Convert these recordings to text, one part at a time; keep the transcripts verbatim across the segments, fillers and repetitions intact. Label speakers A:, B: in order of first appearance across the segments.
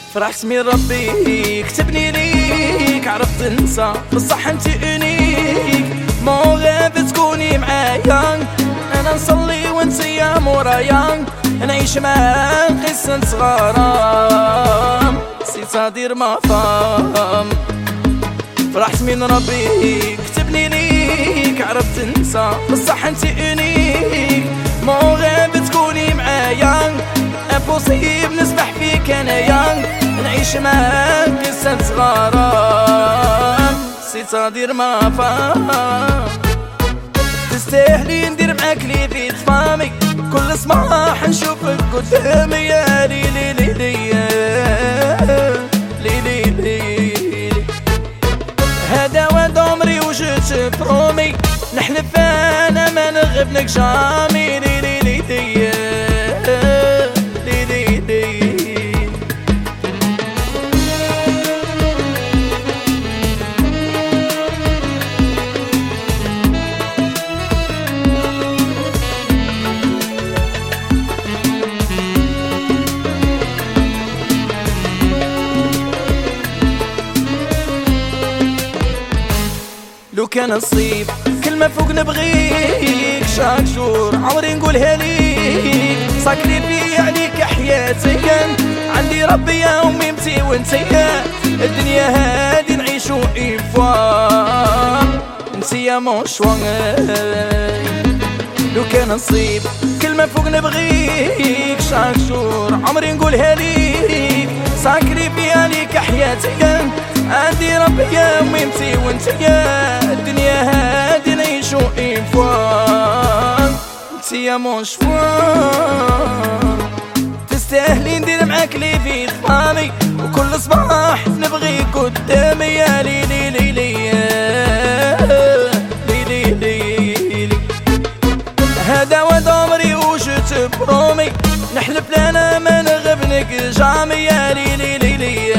A: فرحت من ربي كتبني ليك، عرفت ننسى بصح انت انيك، مو غير تكوني معايا، انا نصلي وانت يا مورايا، نعيش معاك قصة غرام نسيت هدير ما فام. فرحت من ربي كتبني ليك، عرفت ننسى بصح انت انيك، مو غير تكوني معايا، امبوسيبل نسبح فيك انايا، نعيش معاك قصة غرام نسيت هدير ما فام. تستاهلي ندير معاك لي في فامي، كل صباح نشوفك قدامي، يا ليلي ليلي ليلي ليلي، هذا واد عمري وجيت برومي، نحلف انا ما نغبنك جامي، ليلي ليلي ليلي ليلي. لو كان نصيب كلمة فوق نبغيك، شاك جور عمري نقولها ليك، ساكريفي عليك حياتي، عندي ربي يا أمي متي وانتيا، الدنيا هادي نعيشو إيفوا انتيا مو شواي. لو كان نصيب كلمة فوق نبغيك، شاك جور عمري نقولها ليك، ساكريفي عليك حياتي، عندي ربي يا أمي متي وانتيا، الدنيا هادي نعيشو إيفوان انتيا مو شوان. تستاهلي ندير معاك لي في طفامي، وكل صباح نبغيك قدامي، يا ليلي ليلي ليلي ليلي، هذا واد عمري وجيت برومي، نحلف لنا ما نغبنك جامي، يا ليلي ليلي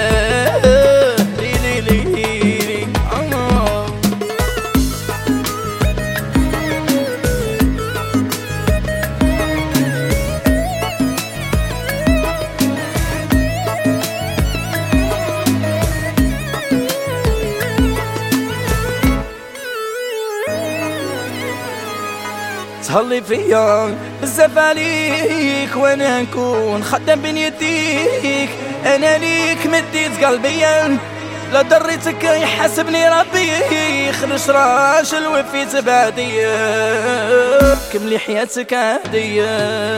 A: تهلي فيا بزاف عليك، وانا نكون خدام بين يديك، انا ليك مديت قلبيا، لا ضريتك يحاسبني ربي، خرج راجل وفيت بعديا، كملي حياتك عادية.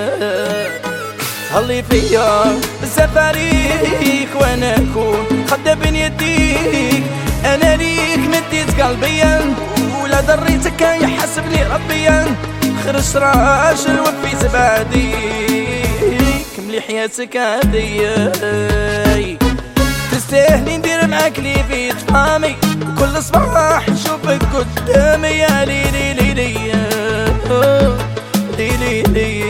A: تهلي فيا بزاف عليك، وانا نكون خدام بين يديك، انا ليك مديت قلبيا، ولا ضريتك يحاسبني ربيا، خرج راجل وفيت بعدي، كملي حياتك عادية. تستاهلي ندير معاك لي في طفامي، كل صباح نشوفك قدامي، يا ليلي ليلي ليلي ليلي.